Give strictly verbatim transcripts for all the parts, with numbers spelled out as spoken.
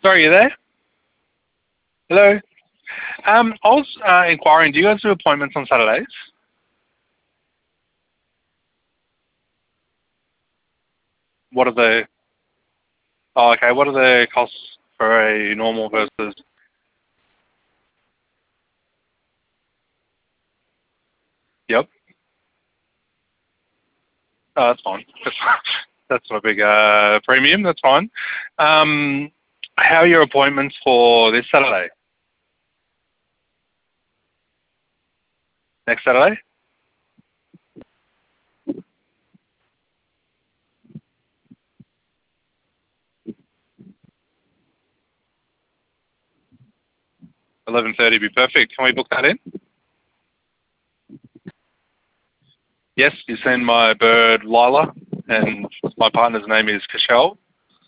Sorry, you there? Hello? Um, I was uh, inquiring, do you guys do appointments on Saturdays? What are the... Oh, okay. What are the costs for a normal versus... Yep. Oh, that's fine. That's, that's not a big uh, premium. That's fine. Um, how are your appointments for this Saturday? Next Saturday? eleven thirty would be perfect. Can we book that in? Yes, you seen my bird Lila, and my partner's name is Cashel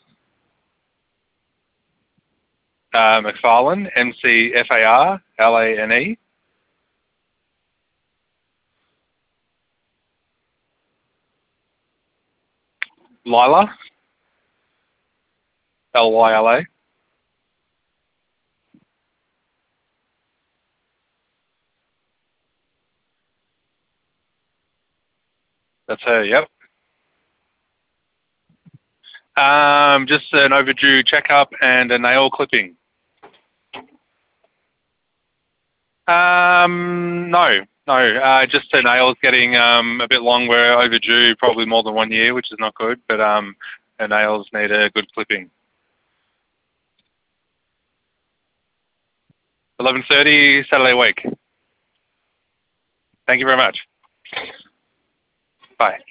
uh, McFarlane, M C F A R L A N E. Lila, L Y L A. That's her, yep. Um, just an overdue checkup and a nail clipping. Um, no, no, uh, just her nails getting um, a bit long. We're overdue, probably more than one year, which is not good, but um, her nails need a good clipping. eleven thirty Saturday week. Thank you very much. Bye.